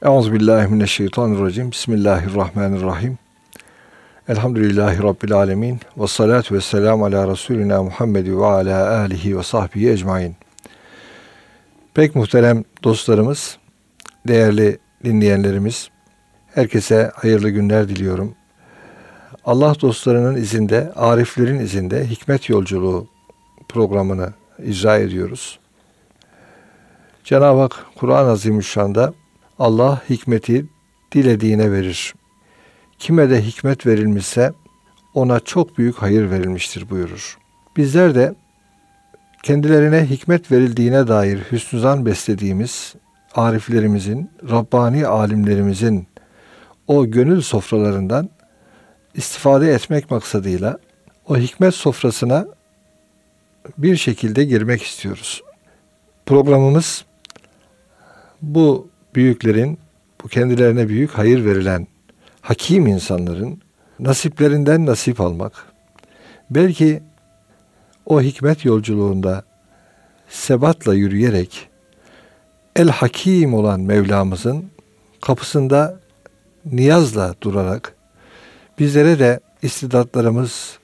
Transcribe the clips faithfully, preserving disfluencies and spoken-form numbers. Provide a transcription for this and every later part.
Euzubillahimineşşeytanirracim. Bismillahirrahmanirrahim. Elhamdülillahi Rabbil alemin. Ve salatu ve selamu ala Resulina Muhammed ve ala alihi ve sahbihi ecmain. Pek muhterem dostlarımız, değerli dinleyenlerimiz, herkese hayırlı günler diliyorum. Allah dostlarının izinde, ariflerin izinde Hikmet Yolculuğu programını icra ediyoruz. Cenab-ı Hak Kur'an-ı Azimüşşan'da Allah hikmeti dilediğine verir. Kime de hikmet verilmişse ona çok büyük hayır verilmiştir buyurur. Bizler de kendilerine hikmet verildiğine dair hüsnü zan beslediğimiz ariflerimizin, Rabbani alimlerimizin o gönül sofralarından istifade etmek maksadıyla o hikmet sofrasına bir şekilde girmek istiyoruz. Programımız bu büyüklerin, bu kendilerine büyük hayır verilen hakim insanların nasiplerinden nasip almak, belki o hikmet yolculuğunda sebatla yürüyerek El Hakim olan Mevlamızın kapısında niyazla durarak bizlere de istidatlarımız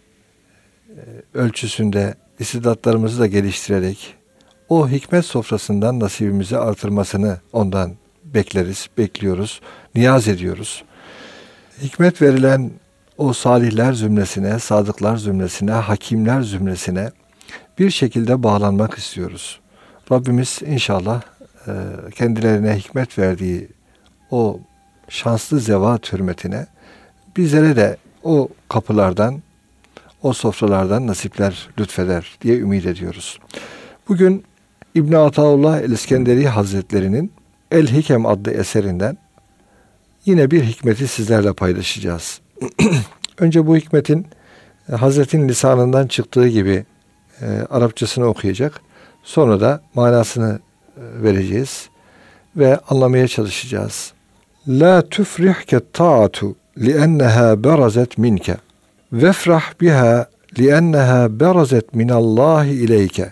ölçüsünde istidatlarımızı da geliştirerek o hikmet sofrasından nasibimizi artırmasını ondan bekleriz, bekliyoruz, niyaz ediyoruz. Hikmet verilen o salihler zümresine, sadıklar zümresine, hakimler zümresine bir şekilde bağlanmak istiyoruz. Rabbimiz inşallah kendilerine hikmet verdiği o şanslı zevat hürmetine bizlere de o kapılardan, o sofralardan nasipler lütfeder diye ümit ediyoruz. Bugün İbn Ataullah el-İskenderi Hazretleri'nin El-Hikem adlı eserinden yine bir hikmeti sizlerle paylaşacağız. Önce bu hikmetin Hazretin lisanından çıktığı gibi e, Arapçasını okuyacak. Sonra da manasını e, vereceğiz ve anlamaya çalışacağız. La tufrihke ta'atu li'enneha berazet minke vefrah biha li'enneha berazet minallahi ileyke.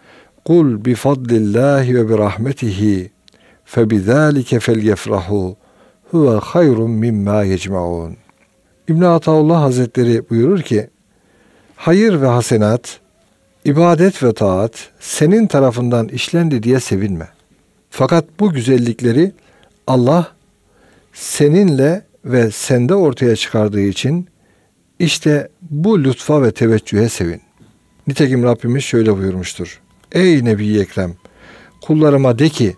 Kul bi fadlillahi ve bi rahmetihi febizalike felyefrahu huve hayrun mimma yecmaun. İbn Ataullah Hazretleri buyurur ki, hayır ve hasenat, ibadet ve taat senin tarafından işlendi diye sevinme. Fakat bu güzellikleri Allah seninle ve sende ortaya çıkardığı için işte bu lütfa ve teveccühe sevin. Nitekim Rabbimiz şöyle buyurmuştur. Ey Nebi-i Ekrem, kullarıma de ki,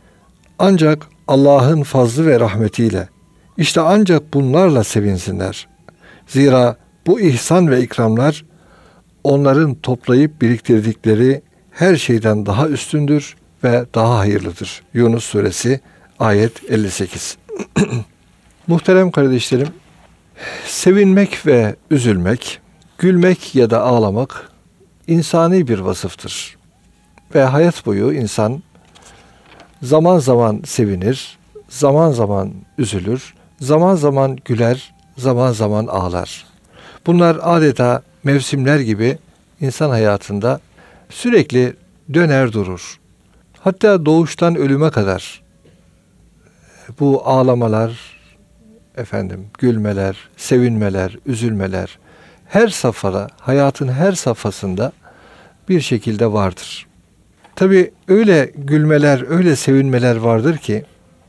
ancak Allah'ın fazlı ve rahmetiyle, işte ancak bunlarla sevinsinler. Zira bu ihsan ve ikramlar, onların toplayıp biriktirdikleri her şeyden daha üstündür ve daha hayırlıdır. Yunus Suresi ayet elli sekiz. Muhterem kardeşlerim, sevinmek ve üzülmek, gülmek ya da ağlamak insani bir vasıftır. Ve hayat boyu insan zaman zaman sevinir, zaman zaman üzülür, zaman zaman güler, zaman zaman ağlar. Bunlar adeta mevsimler gibi insan hayatında sürekli döner durur. Hatta doğuştan ölüme kadar bu ağlamalar, efendim, gülmeler, sevinmeler, üzülmeler her safhada, hayatın her safhasında bir şekilde vardır. Tabii öyle gülmeler, öyle sevinmeler vardır ki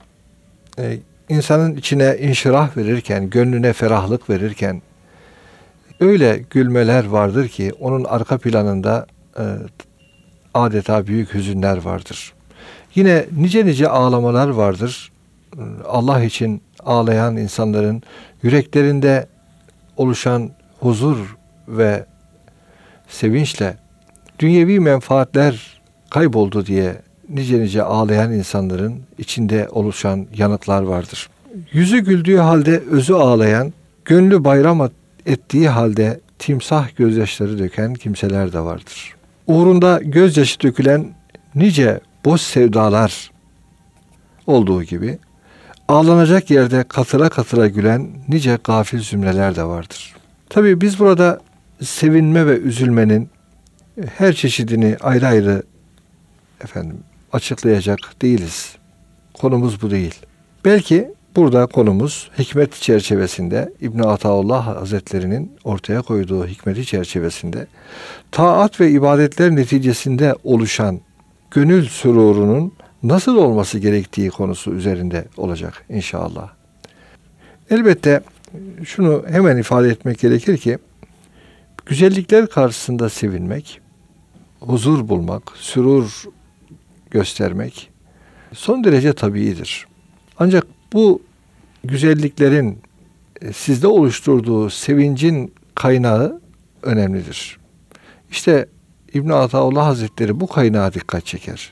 e, insanın içine inşirah verirken, gönlüne ferahlık verirken öyle gülmeler vardır ki onun arka planında e, adeta büyük hüzünler vardır. Yine nice nice ağlamalar vardır. Allah için ağlayan insanların yüreklerinde oluşan huzur ve sevinçle dünyevi menfaatler kayboldu diye nice nice ağlayan insanların içinde oluşan yanıklar vardır. Yüzü güldüğü halde özü ağlayan, gönlü bayram ettiği halde timsah gözyaşları döken kimseler de vardır. Uğrunda gözyaşı dökülen nice boş sevdalar olduğu gibi, ağlanacak yerde katıra katıra gülen nice gafil zümreler de vardır. Tabii biz burada sevinme ve üzülmenin her çeşidini ayrı ayrı efendim açıklayacak değiliz. Konumuz bu değil. Belki burada konumuz hikmet çerçevesinde, İbn Ataullah Hazretleri'nin ortaya koyduğu hikmeti çerçevesinde taat ve ibadetler neticesinde oluşan gönül sürurunun nasıl olması gerektiği konusu üzerinde olacak inşallah. Elbette şunu hemen ifade etmek gerekir ki güzellikler karşısında sevinmek, huzur bulmak, sürur göstermek son derece tabiidir. Ancak bu güzelliklerin sizde oluşturduğu sevincin kaynağı önemlidir. İşte İbn Ataullah Hazretleri bu kaynağa dikkat çeker.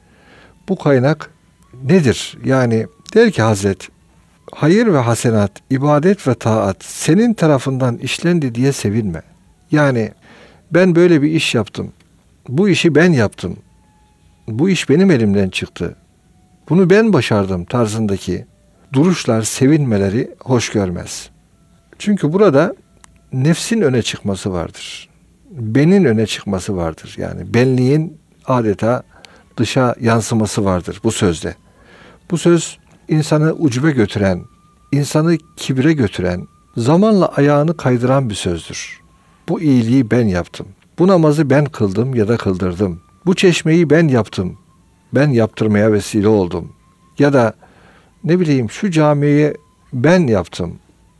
Bu kaynak nedir? Yani der ki Hazret, hayır ve hasenat, ibadet ve taat senin tarafından işlendi diye sevinme. Yani ben böyle bir iş yaptım. Bu işi ben yaptım. Bu iş benim elimden çıktı. Bunu ben başardım tarzındaki duruşlar, sevinmeleri hoş görmez. Çünkü burada nefsin öne çıkması vardır. Benin öne çıkması vardır. Yani benliğin adeta dışa yansıması vardır bu sözde. Bu söz insanı ucube götüren, insanı kibre götüren, zamanla ayağını kaydıran bir sözdür. Bu iyiliği ben yaptım. Bu namazı ben kıldım ya da kıldırdım. Bu çeşmeyi ben yaptım. Ben yaptırmaya vesile oldum. Ya da ne bileyim şu camiyi ben yaptım.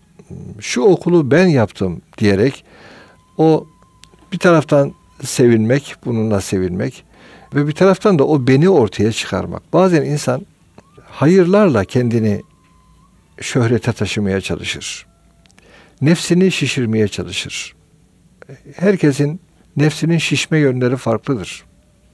Şu okulu ben yaptım diyerek o bir taraftan sevinmek, bununla sevinmek ve bir taraftan da o beni ortaya çıkarmak. Bazen insan hayırlarla kendini şöhrete taşımaya çalışır. Nefsini şişirmeye çalışır. Herkesin nefsinin şişme yönleri farklıdır.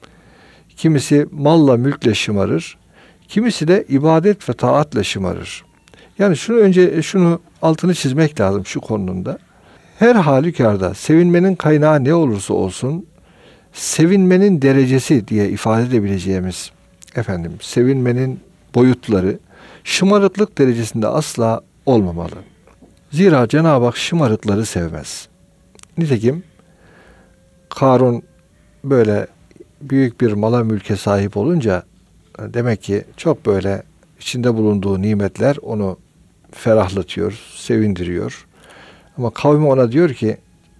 Kimisi malla mülkle şımarır, kimisi de ibadet ve taatla şımarır. Yani şunu önce şunu altını çizmek lazım şu konumda. Her halükarda sevinmenin kaynağı ne olursa olsun, sevinmenin derecesi diye ifade edebileceğimiz efendim sevinmenin boyutları şımarıklık derecesinde asla olmamalı. Zira Cenab-ı Hak şımarıkları sevmez. Nitekim Karun böyle büyük bir mala mülke sahip olunca demek ki çok böyle içinde bulunduğu nimetler onu ferahlatıyor, sevindiriyor. Ama kavmi ona diyor ki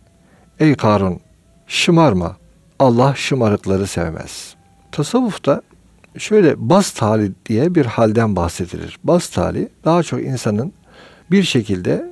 ey Karun şımarma, Allah şımarıkları sevmez. Tasavvufta şöyle bast hali diye bir halden bahsedilir. Bast hali daha çok insanın bir şekilde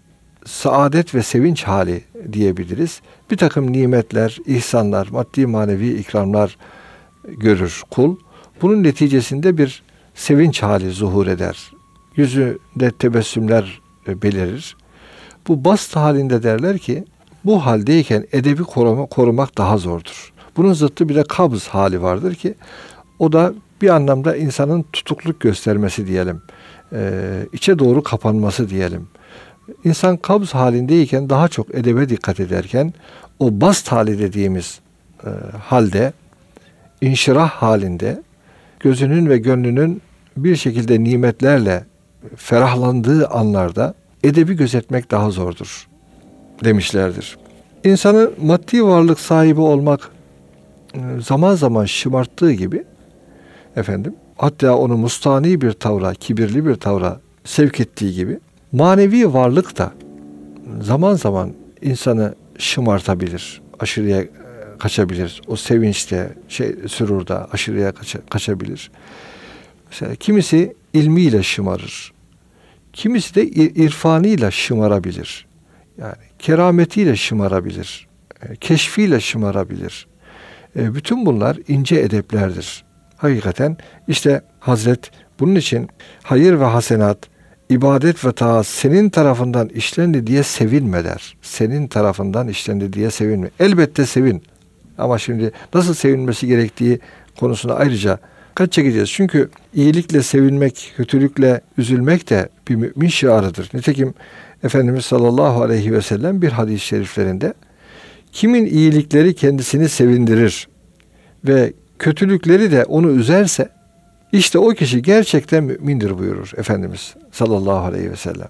saadet ve sevinç hali diyebiliriz. Bir takım nimetler, ihsanlar, maddi manevi ikramlar görür kul. Bunun neticesinde bir sevinç hali zuhur eder. Yüzünde tebessümler belirir. Bu bast halinde derler ki bu haldeyken edebi koruma, korumak daha zordur. Bunun zıttı bir de kabz hali vardır ki o da bir anlamda insanın tutukluk göstermesi diyelim. Ee, içe doğru kapanması diyelim. İnsan kabz halindeyken daha çok edebe dikkat ederken o bast hali dediğimiz e, halde inşirah halinde gözünün ve gönlünün bir şekilde nimetlerle ferahlandığı anlarda edebi gözetmek daha zordur demişlerdir. İnsanın maddi varlık sahibi olmak zaman zaman şımarttığı gibi efendim hatta onu mustani bir tavra, kibirli bir tavra sevk ettiği gibi manevi varlık da zaman zaman insanı şımartabilir, aşırıya kaçabilir. O sevinçte, şey, sürurda aşırıya kaça, kaçabilir. Mesela kimisi ilmiyle şımarır. Kimisi de irfanıyla şımarabilir. Yani kerametiyle şımarabilir. Keşfiyle şımarabilir. Bütün bunlar ince edeplerdir. Hakikaten işte Hazret bunun için hayır ve hasenat, ibadet ve taat senin tarafından işlendi diye sevinme der. Senin tarafından işlendi diye sevinme. Elbette sevin. Ama şimdi nasıl sevinmesi gerektiği konusuna ayrıca dikkat çekeceğiz. Çünkü iyilikle sevinmek, kötülükle üzülmek de bir mümin şiarıdır. Nitekim Efendimiz sallallahu aleyhi ve sellem bir hadis-i şeriflerinde kimin iyilikleri kendisini sevindirir ve kötülükleri de onu üzerse işte o kişi gerçekten mümindir buyurur Efendimiz sallallahu aleyhi ve sellem.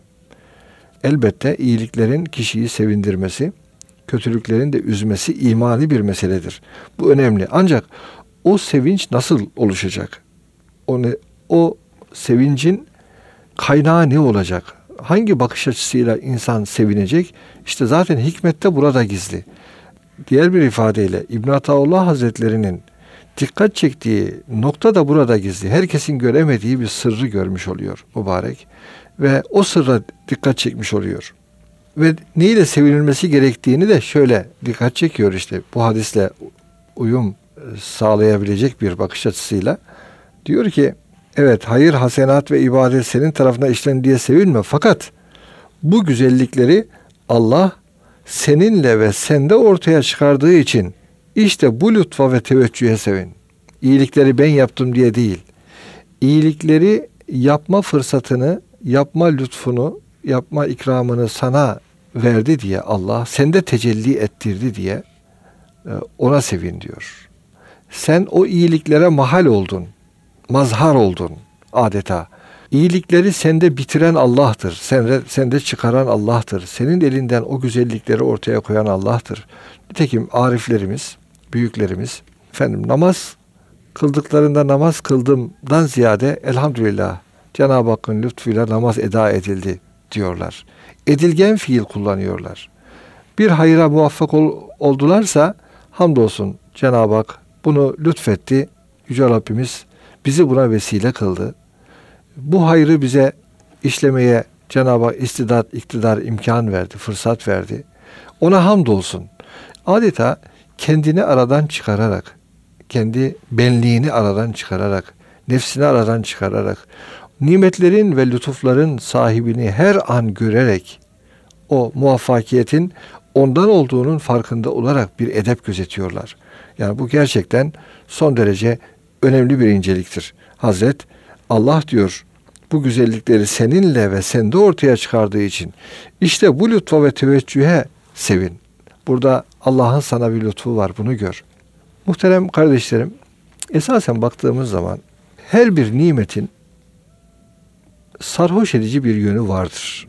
Elbette iyiliklerin kişiyi sevindirmesi, kötülüklerin de üzmesi imani bir meseledir. Bu önemli. Ancak o sevinç nasıl oluşacak? O, ne, o sevincin kaynağı ne olacak? Hangi bakış açısıyla insan sevinecek? İşte zaten hikmette burada gizli. Diğer bir ifadeyle İbn Ataullah Hazretleri'nin dikkat çektiği nokta da burada gizli. Herkesin göremediği bir sırrı görmüş oluyor mübarek. Ve o sırra dikkat çekmiş oluyor. Ve neyle sevinilmesi gerektiğini de şöyle dikkat çekiyor işte. Bu hadisle uyum sağlayabilecek bir bakış açısıyla. Diyor ki, evet hayır, hasenat ve ibadet senin tarafına işlendi diye sevinme. Fakat bu güzellikleri Allah seninle ve sende ortaya çıkardığı için işte bu lütfa ve teveccühe sevin. İyilikleri ben yaptım diye değil. İyilikleri yapma fırsatını, yapma lütfunu, yapma ikramını sana verdi diye Allah, sende tecelli ettirdi diye ona sevin diyor. Sen o iyiliklere mahal oldun, mazhar oldun adeta. İyilikleri sende bitiren Allah'tır. Sende, sende çıkaran Allah'tır. Senin elinden o güzellikleri ortaya koyan Allah'tır. Nitekim ariflerimiz, büyüklerimiz, efendim namaz kıldıklarında namaz kıldımdan ziyade elhamdülillah Cenab-ı Hakk'ın lütfuyla namaz eda edildi diyorlar. Edilgen fiil kullanıyorlar. Bir hayra muvaffak ol, oldularsa hamdolsun Cenab-ı Hak bunu lütfetti. Yüce Rabbimiz bizi buna vesile kıldı. Bu hayrı bize işlemeye Cenab-ı Hak istidat, iktidar, imkan verdi, fırsat verdi. Ona hamdolsun. Adeta kendini aradan çıkararak, kendi benliğini aradan çıkararak, nefsini aradan çıkararak, nimetlerin ve lütufların sahibini her an görerek, o muvaffakiyetin ondan olduğunun farkında olarak bir edep gözetiyorlar. Yani bu gerçekten son derece önemli bir inceliktir. Hazret Allah diyor, bu güzellikleri seninle ve sende ortaya çıkardığı için işte bu lütfa ve teveccühe sevin. Burada Allah'ın sana bir lütfu var, bunu gör. Muhterem kardeşlerim, esasen baktığımız zaman her bir nimetin sarhoş edici bir yönü vardır.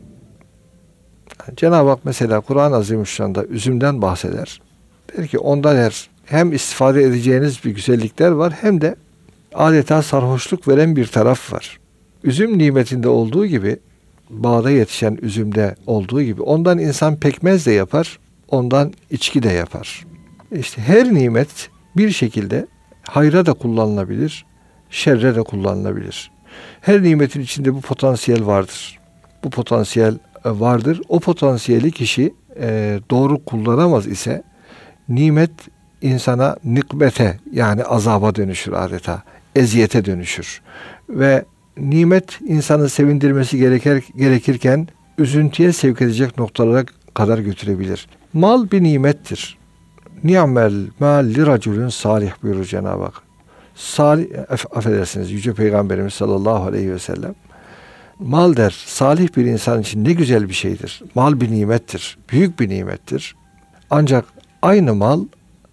Yani Cenab-ı Hak mesela Kur'an-ı Azimüşşan'da üzümden bahseder. Der ki ondan her hem istifade edeceğiniz bir güzellikler var, hem de adeta sarhoşluk veren bir taraf var. Üzüm nimetinde olduğu gibi, bağda yetişen üzümde olduğu gibi ondan insan pekmez de yapar, ondan içki de yapar. İşte her nimet bir şekilde hayra da kullanılabilir, şerre de kullanılabilir. Her nimetin içinde bu potansiyel vardır. Bu potansiyel vardır. O potansiyeli kişi e, doğru kullanamaz ise nimet insana nikmete, yani azaba dönüşür adeta. Eziyete dönüşür. Ve nimet insanı sevindirmesi gerekir, gerekirken üzüntüye sevk edecek noktalara kadar götürebilir. Mal bir nimettir. Ni'mel mal li raculun salih buyurur Cenab-ı Hak. Salih, affedersiniz Yüce Peygamberimiz sallallahu aleyhi ve sellem. Mal der, salih bir insan için ne güzel bir şeydir. Mal bir nimettir. Büyük bir nimettir. Ancak aynı mal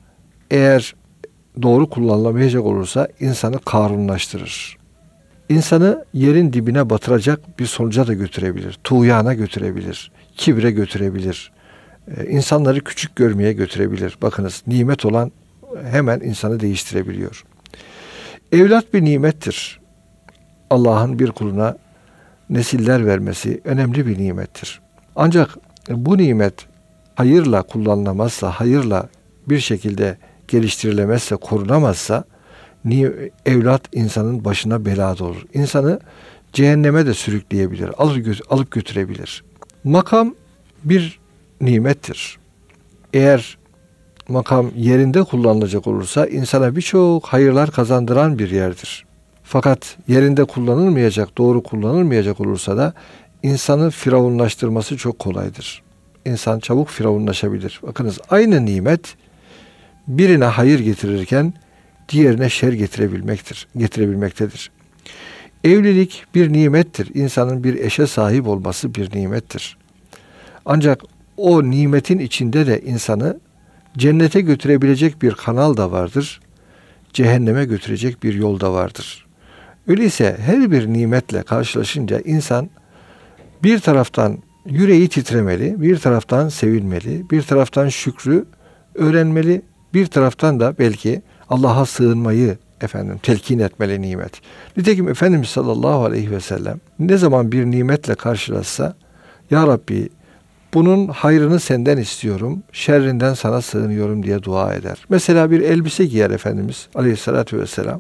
eğer doğru kullanılamayacak olursa insanı karunlaştırır. İnsanı yerin dibine batıracak bir sonuca da götürebilir. Tuğyana götürebilir. Kibre götürebilir. Ee, insanları küçük görmeye götürebilir. Bakınız, nimet olan hemen insanı değiştirebiliyor. Evlat bir nimettir. Allah'ın bir kuluna nesiller vermesi önemli bir nimettir. Ancak bu nimet hayırla kullanılamazsa, hayırla bir şekilde geliştirilemezse, korunamazsa evlat insanın başına belada olur. İnsanı cehenneme de sürükleyebilir, alıp götürebilir. Makam bir nimettir. Eğer makam yerinde kullanılacak olursa insana birçok hayırlar kazandıran bir yerdir. Fakat yerinde kullanılmayacak, doğru kullanılmayacak olursa da insanı firavunlaştırması çok kolaydır. İnsan çabuk firavunlaşabilir. Bakınız, aynı nimet birine hayır getirirken diğerine şer getirebilmektir, getirebilmektedir. Evlilik bir nimettir. İnsanın bir eşe sahip olması bir nimettir. Ancak o nimetin içinde de insanı cennete götürebilecek bir kanal da vardır. Cehenneme götürecek bir yol da vardır. Öyleyse her bir nimetle karşılaşınca insan bir taraftan yüreği titremeli, bir taraftan sevinmeli, bir taraftan şükrü öğrenmeli, bir taraftan da belki Allah'a sığınmayı efendim telkin etmeli nimet. Nitekim Efendimiz sallallahu aleyhi ve sellem ne zaman bir nimetle karşılaşsa, Ya Rabbi bunun hayrını senden istiyorum, şerrinden sana sığınıyorum diye dua eder. Mesela bir elbise giyer Efendimiz aleyhissalatü vesselam.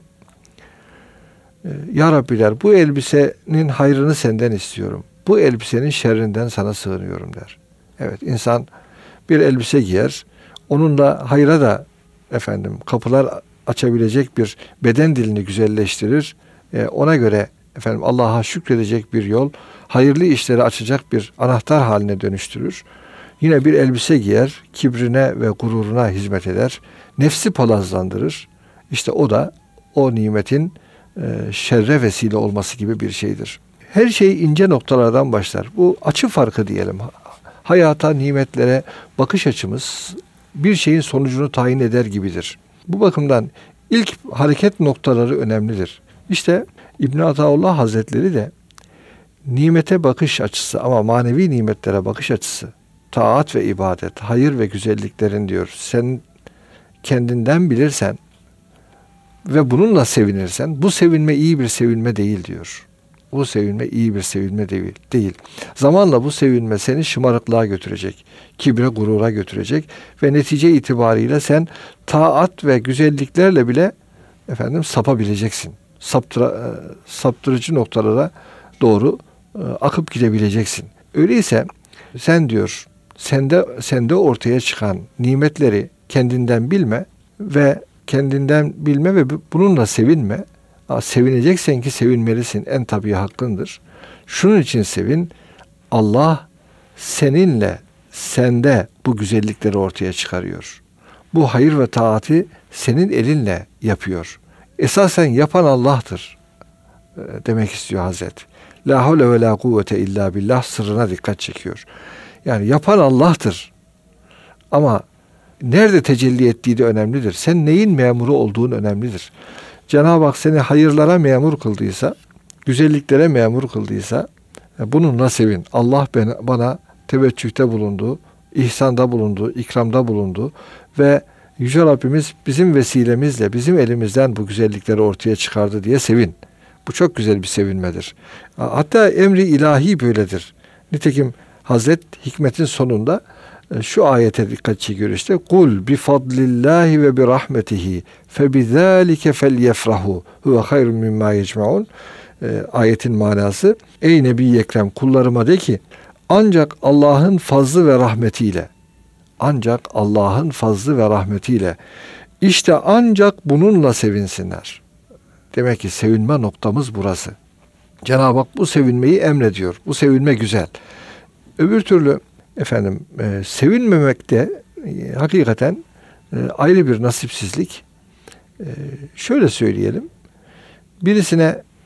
Ya Rabbi der, bu elbisenin hayrını senden istiyorum. Bu elbisenin şerrinden sana sığınıyorum der. Evet, insan bir elbise giyer, onunla hayra da efendim kapılar açabilecek bir beden dilini güzelleştirir. E, ona göre efendim Allah'a şükredecek bir yol, hayırlı işleri açacak bir anahtar haline dönüştürür. Yine bir elbise giyer, kibrine ve gururuna hizmet eder. Nefsi palazlandırır. İşte o da o nimetin e, şerre vesile olması gibi bir şeydir. Her şey ince noktalardan başlar. Bu açı farkı diyelim. Hayata, nimetlere bakış açımız bir şeyin sonucunu tayin eder gibidir. Bu bakımdan ilk hareket noktaları önemlidir. İşte İbn Ataullah Hazretleri de nimete bakış açısı ama manevi nimetlere bakış açısı, taat ve ibadet, hayır ve güzelliklerin diyor. Sen kendinden bilirsen ve bununla sevinirsen bu sevinme iyi bir sevinme değil diyor. Bu sevinme iyi bir sevinme değil. değil. Zamanla bu sevinme seni şımarıklığa götürecek, kibre, gurura götürecek ve netice itibariyle sen taat ve güzelliklerle bile efendim sapabileceksin. Saptıra, saptırıcı noktalara doğru e, akıp gidebileceksin. Öyleyse sen diyor, sende sende ortaya çıkan nimetleri kendinden bilme ve kendinden bilme ve bununla sevinme. Sevineceksen ki sevinmelisin. En tabii hakkındır. Şunun için sevin. Allah seninle, sende bu güzellikleri ortaya çıkarıyor. Bu hayır ve taati senin elinle yapıyor. Esasen yapan Allah'tır demek istiyor Hazret. La havle ve la kuvvete illa billah sırrına dikkat çekiyor. Yani yapan Allah'tır. Ama nerede tecelli ettiği de önemlidir. Sen neyin memuru olduğun önemlidir. Cenab-ı Hak seni hayırlara memur kıldıysa, güzelliklere memur kıldıysa bununla sevin. Allah bana teveccühte bulundu, ihsanda bulundu, ikramda bulundu ve Yüce Rabbimiz bizim vesilemizle, bizim elimizden bu güzellikleri ortaya çıkardı diye sevin. Bu çok güzel bir sevinmedir. Hatta emri ilahi böyledir. Nitekim Hazret hikmetin sonunda şu ayete dikkat çekiyor işte. Kul bi fadlillahi ve bi rahmetihi fe bizalike felyefrahu huve hayrun mimma yecmaun. Ayetin manası, ey Nebi Ekrem kullarıma de ki ancak Allah'ın fazlı ve rahmetiyle, ancak Allah'ın fazlı ve rahmetiyle, işte ancak bununla sevinsinler. Demek ki sevinme noktamız burası. Cenab-ı Hak bu sevinmeyi emrediyor. Bu sevinme güzel. Öbür türlü efendim e, sevinmemek de e, hakikaten e, ayrı bir nasipsizlik. E, şöyle söyleyelim. Birisine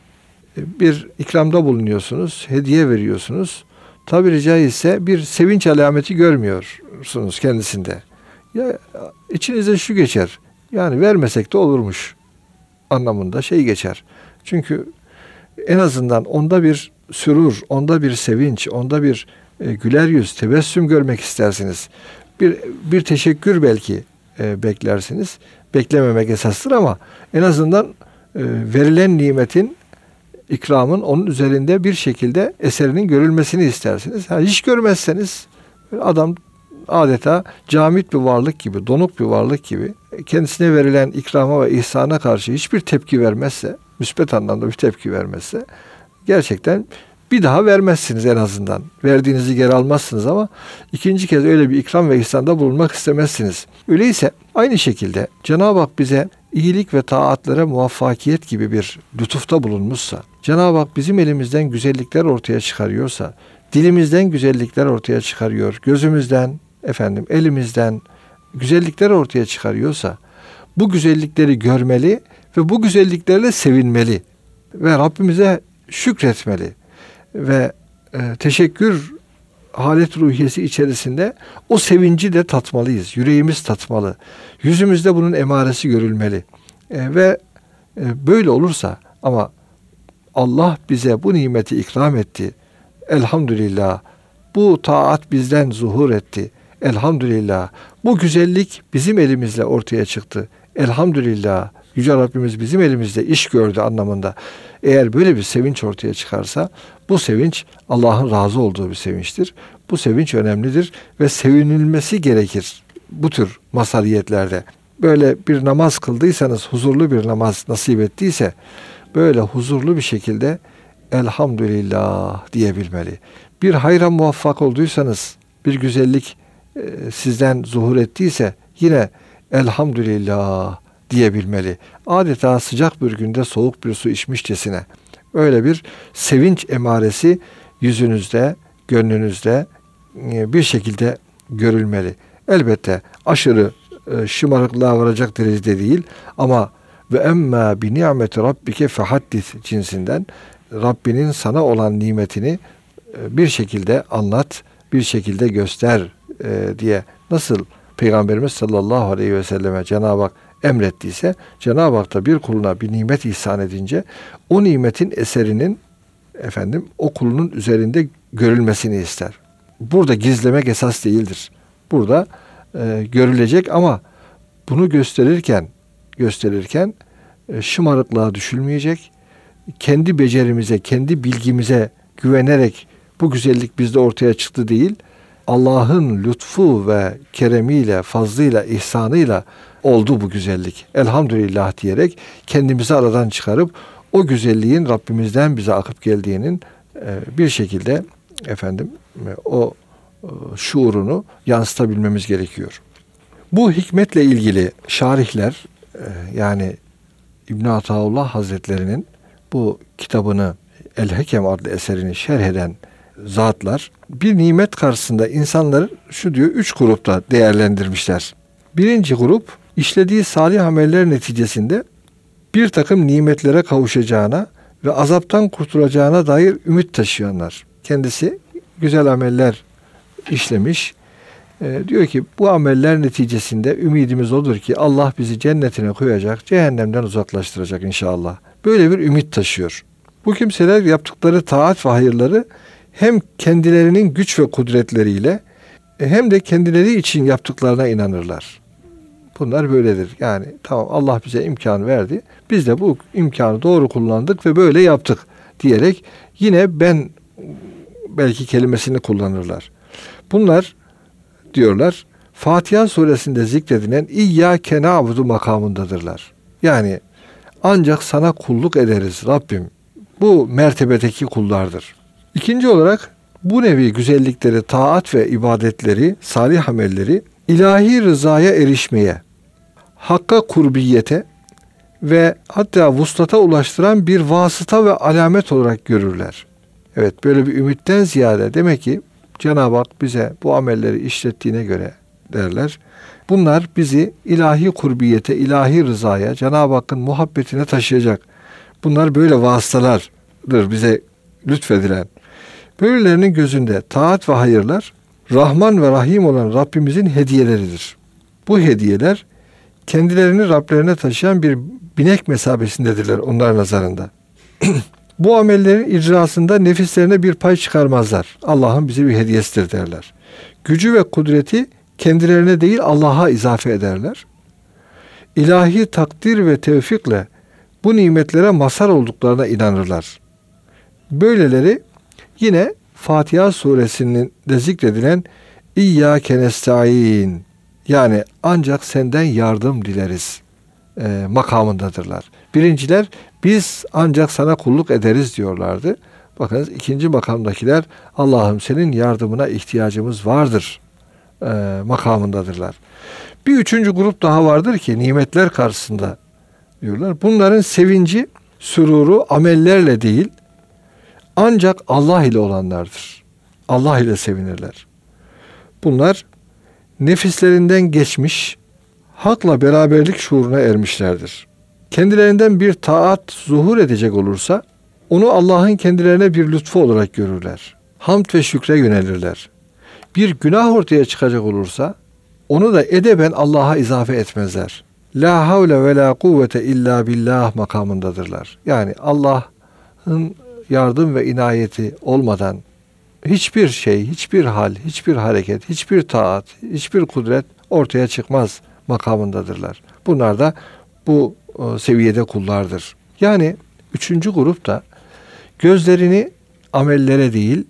e, bir ikramda bulunuyorsunuz, hediye veriyorsunuz. Tabiri caizse bir sevinç alameti görmüyorsunuz kendisinde. Ya içinize şu geçer. Yani vermesek de olurmuş anlamında şey geçer. Çünkü en azından onda bir sürur, onda bir sevinç, onda bir e, güler yüz, tebessüm görmek istersiniz. Bir bir teşekkür belki e, beklersiniz. Beklememek esastır ama en azından e, verilen nimetin, ikramın onun üzerinde bir şekilde eserinin görülmesini istersiniz. Ha, hiç görmezseniz adam adeta camit bir varlık gibi, donuk bir varlık gibi kendisine verilen ikrama ve ihsana karşı hiçbir tepki vermezse, müspet anlamda bir tepki vermezse gerçekten bir daha vermezsiniz en azından. Verdiğinizi geri almazsınız ama ikinci kez öyle bir ikram ve ihsanda bulunmak istemezsiniz. Öyleyse aynı şekilde Cenab-ı Hak bize iyilik ve taatlere muvaffakiyet gibi bir lütufta bulunmuşsa, Cenab-ı Hak bizim elimizden güzellikler ortaya çıkarıyorsa, dilimizden güzellikler ortaya çıkarıyor, gözümüzden, efendim elimizden güzellikler ortaya çıkarıyorsa, bu güzellikleri görmeli ve bu güzelliklerle sevinmeli ve Rabbimize şükretmeli ve e, teşekkür halet ruhiyesi içerisinde o sevinci de tatmalıyız. Yüreğimiz tatmalı. Yüzümüzde bunun emaresi görülmeli. E, ve e, böyle olursa ama Allah bize bu nimeti ikram etti. Elhamdülillah. Bu taat bizden zuhur etti. Elhamdülillah. Bu güzellik bizim elimizle ortaya çıktı. Elhamdülillah. Yüce Rabbimiz bizim elimizde iş gördü anlamında. Eğer böyle bir sevinç ortaya çıkarsa bu sevinç Allah'ın razı olduğu bir sevinçtir. Bu sevinç önemlidir ve sevinilmesi gerekir bu tür mazhariyetlerde. Böyle bir namaz kıldıysanız, huzurlu bir namaz nasip ettiyse böyle huzurlu bir şekilde elhamdülillah diyebilmeli. Bir hayra muvaffak olduysanız, bir güzellik e, sizden zuhur ettiyse yine elhamdülillah diyebilmeli. Adeta sıcak bir günde soğuk bir su içmişçesine. Öyle bir sevinç emaresi yüzünüzde, gönlünüzde e, bir şekilde görülmeli. Elbette aşırı e, şımarıklığa varacak derecede değil ama ve emmâ bi ni'meti rabbike fehaddis cinsinden Rabbinin sana olan nimetini e, bir şekilde anlat, bir şekilde göster e, diye nasıl Peygamberimiz sallallahu aleyhi ve selleme Cenab-ı Hak emrettiyse, Cenab-ı Hak da bir kuluna bir nimet ihsan edince o nimetin eserinin efendim o kulunun üzerinde görülmesini ister. Burada gizlemek esas değildir. Burada e, görülecek ama bunu gösterirken gösterirken e, şımarıklığa düşülmeyecek. Kendi becerimize, kendi bilgimize güvenerek bu güzellik bizde ortaya çıktı değil. Allah'ın lütfu ve keremiyle, fazlıyla, ihsanıyla oldu bu güzellik. Elhamdülillah diyerek kendimizi aradan çıkarıp o güzelliğin Rabbimizden bize akıp geldiğinin e, bir şekilde efendim e, o e, şuurunu yansıtabilmemiz gerekiyor. Bu hikmetle ilgili şarihler e, yani İbn Ataullah Hazretlerinin bu kitabını El-Hekem adlı eserini şerh eden zatlar bir nimet karşısında insanları şu diyor üç grupta değerlendirmişler. Birinci grup işlediği salih ameller neticesinde bir takım nimetlere kavuşacağına ve azaptan kurtulacağına dair ümit taşıyanlar. Kendisi güzel ameller işlemiş. E, diyor ki bu ameller neticesinde ümidimiz odur ki Allah bizi cennetine koyacak, cehennemden uzaklaştıracak inşallah. Böyle bir ümit taşıyor. Bu kimseler yaptıkları taat ve hayırları hem kendilerinin güç ve kudretleriyle hem de kendileri için yaptıklarına inanırlar. Bunlar böyledir. Yani tamam Allah bize imkan verdi. Biz de bu imkanı doğru kullandık ve böyle yaptık diyerek yine ben belki kelimesini kullanırlar. Bunlar diyorlar Fatiha suresinde zikredilen İyyâke na'budu makamındadırlar. Yani ancak sana kulluk ederiz Rabbim. Bu mertebedeki kullardır. İkinci olarak bu nevi güzellikleri, taat ve ibadetleri, salih amelleri ilahi rızaya erişmeye, hakka kurbiyete ve hatta vuslata ulaştıran bir vasıta ve alamet olarak görürler. Evet böyle bir ümitten ziyade demek ki Cenab-ı Hak bize bu amelleri işlettiğine göre derler. Bunlar bizi ilahi kurbiyete, ilahi rızaya, Cenab-ı Hakk'ın muhabbetine taşıyacak. Bunlar böyle vasıtalardır bize lütfedilen. Böylelerinin gözünde taat ve hayırlar Rahman ve Rahim olan Rabbimizin hediyeleridir. Bu hediyeler kendilerini Rablerine taşıyan bir binek mesabesindedirler onlar nazarında. Bu amellerin icrasında nefislerine bir pay çıkarmazlar. Allah'ın bize bir hediyesidir derler. Gücü ve kudreti kendilerine değil Allah'a izafe ederler. İlahi takdir ve tevfikle bu nimetlere mazhar olduklarına inanırlar. Böyleleri yine Fatiha suresinin de zikredilen İyyâke nesta'in yani ancak senden yardım dileriz e, makamındadırlar. Birinciler biz ancak sana kulluk ederiz diyorlardı. Bakınız ikinci makamdakiler Allah'ım senin yardımına ihtiyacımız vardır e, makamındadırlar. Bir üçüncü grup daha vardır ki nimetler karşısında diyorlar. Bunların sevinci, süruru amellerle değil ancak Allah ile olanlardır. Allah ile sevinirler. Bunlar nefislerinden geçmiş, hakla beraberlik şuuruna ermişlerdir. Kendilerinden bir taat zuhur edecek olursa, onu Allah'ın kendilerine bir lütfu olarak görürler. Hamd ve şükre yönelirler. Bir günah ortaya çıkacak olursa, onu da edeben Allah'a izafe etmezler. La havle ve la kuvvete illa billah makamındadırlar. Yani Allah'ın yardım ve inayeti olmadan hiçbir şey, hiçbir hal, hiçbir hareket, hiçbir taat, hiçbir kudret ortaya çıkmaz makamındadırlar. Bunlar da bu o seviyede kullardır. Yani üçüncü grup da gözlerini amellere değil,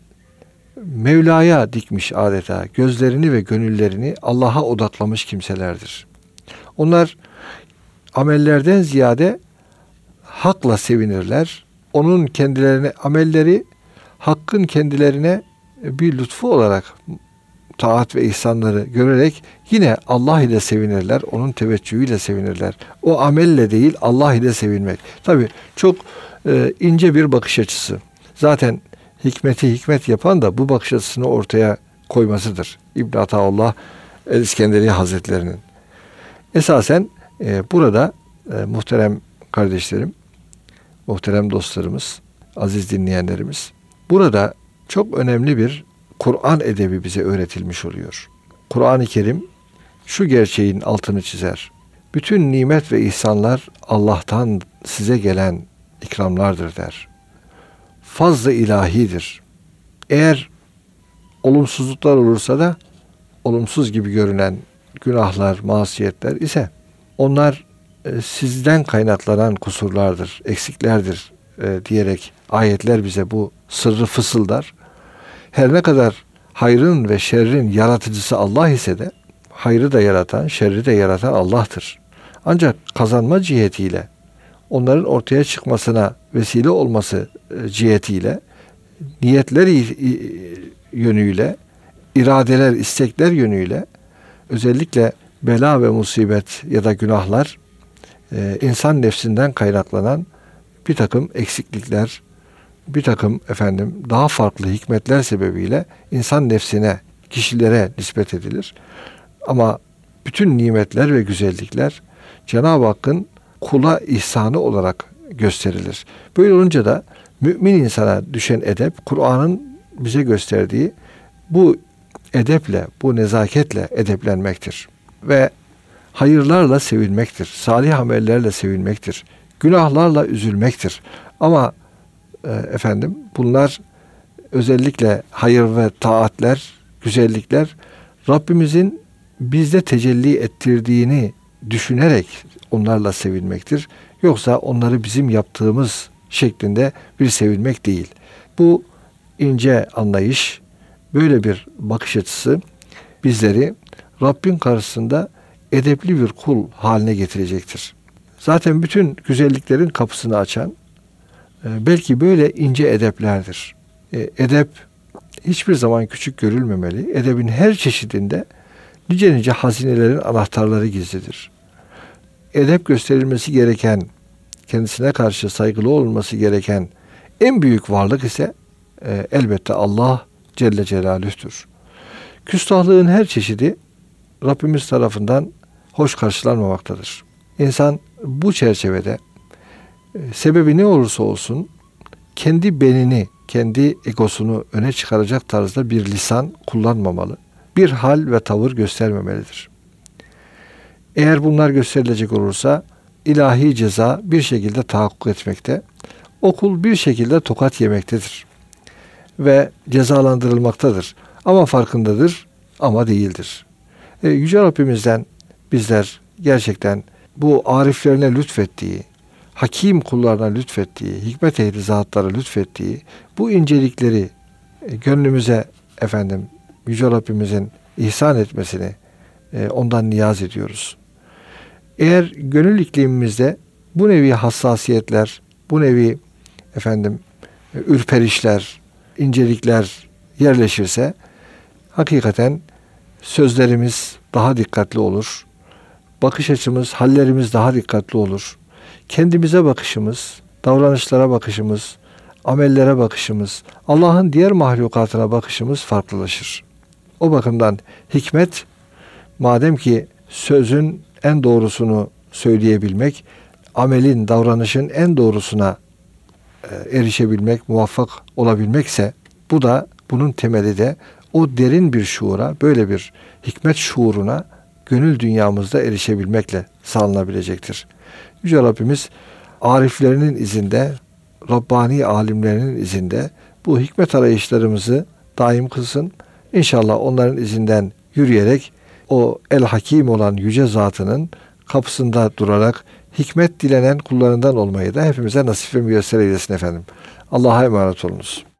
Mevla'ya dikmiş adeta. Gözlerini ve gönüllerini Allah'a odaklamış kimselerdir. Onlar amellerden ziyade hakla sevinirler. Onun kendilerine amelleri hakkın kendilerine bir lütfu olarak taat ve ihsanları görerek yine Allah ile sevinirler. Onun teveccühüyle sevinirler. O amelle değil Allah ile sevinmek. Tabii çok e, ince bir bakış açısı. Zaten hikmeti hikmet yapan da bu bakış açısını ortaya koymasıdır. İbn Ataullah el-İskenderi Hazretlerinin. Esasen e, burada e, muhterem kardeşlerim, muhterem dostlarımız, aziz dinleyenlerimiz, burada çok önemli bir Kur'an edebi bize öğretilmiş oluyor. Kur'an-ı Kerim şu gerçeğin altını çizer. Bütün nimet ve ihsanlar Allah'tan size gelen ikramlardır der. Fazla ilahidir. Eğer olumsuzluklar olursa da olumsuz gibi görünen günahlar, masiyetler ise onlar e, sizden kaynaklanan kusurlardır, eksiklerdir e, diyerek ayetler bize bu sırrı fısıldar. Her ne kadar hayrın ve şerrin yaratıcısı Allah ise de hayrı da yaratan, şerri de yaratan Allah'tır. Ancak kazanma cihetiyle, onların ortaya çıkmasına vesile olması cihetiyle, niyetler yönüyle, iradeler, istekler yönüyle özellikle bela ve musibet ya da günahlar insan nefsinden kaynaklanan bir takım eksiklikler, bir takım efendim daha farklı hikmetler sebebiyle insan nefsine, kişilere nispet edilir. Ama bütün nimetler ve güzellikler Cenab-ı Hakk'ın kula ihsanı olarak gösterilir. Böyle olunca da mümin insana düşen edep, Kur'an'ın bize gösterdiği bu edeple, bu nezaketle edeplenmektir. Ve hayırlarla sevilmektir. Salih amellerle sevilmektir. Günahlarla üzülmektir. Ama e, efendim bunlar özellikle hayır ve taatler, güzellikler Rabbimizin bizde tecelli ettirdiğini düşünerek onlarla sevilmektir. Yoksa onları bizim yaptığımız şeklinde bir sevilmek değil. Bu ince anlayış, böyle bir bakış açısı bizleri Rabbin karşısında edepli bir kul haline getirecektir. Zaten bütün güzelliklerin kapısını açan belki böyle ince edeplerdir. Edep hiçbir zaman küçük görülmemeli. Edebin her çeşidinde nice nice hazinelerin anahtarları gizlidir. Edep gösterilmesi gereken, kendisine karşı saygılı olması gereken en büyük varlık ise e, elbette Allah Celle Celaluh'tür. Küstahlığın her çeşidi Rabbimiz tarafından hoş karşılanmamaktadır. İnsan bu çerçevede e, sebebi ne olursa olsun kendi benini, kendi egosunu öne çıkaracak tarzda bir lisan kullanmamalı. Bir hal ve tavır göstermemelidir. Eğer bunlar gösterilecek olursa ilahi ceza bir şekilde tahakkuk etmekte, o kul bir şekilde tokat yemektedir ve cezalandırılmaktadır. Ama farkındadır ama değildir. E, Yüce Rabbimizden bizler gerçekten bu ariflerine lütfettiği, hakim kullarına lütfettiği, hikmet ehli zatlara lütfettiği bu incelikleri e, gönlümüze efendim Yüce Rabbimizin ihsan etmesini e, ondan niyaz ediyoruz. Eğer gönül iklimimizde bu nevi hassasiyetler, bu nevi efendim ürperişler, incelikler yerleşirse hakikaten sözlerimiz daha dikkatli olur. Bakış açımız, hallerimiz daha dikkatli olur. Kendimize bakışımız, davranışlara bakışımız, amellere bakışımız, Allah'ın diğer mahlukatına bakışımız farklılaşır. O bakımdan hikmet, madem ki sözün en doğrusunu söyleyebilmek, amelin, davranışın en doğrusuna e, erişebilmek, muvaffak olabilmekse, bu da bunun temeli de o derin bir şuura, böyle bir hikmet şuuruna gönül dünyamızda erişebilmekle sağlanabilecektir. Yüce Rabbimiz ariflerinin izinde, Rabbani alimlerinin izinde bu hikmet arayışlarımızı daim kılsın. İnşallah onların izinden yürüyerek o el hakim olan yüce zatının kapısında durarak hikmet dilenen kullarından olmayı da hepimize nasip ve müyesser eylesin efendim. Allah'a emanet olunuz.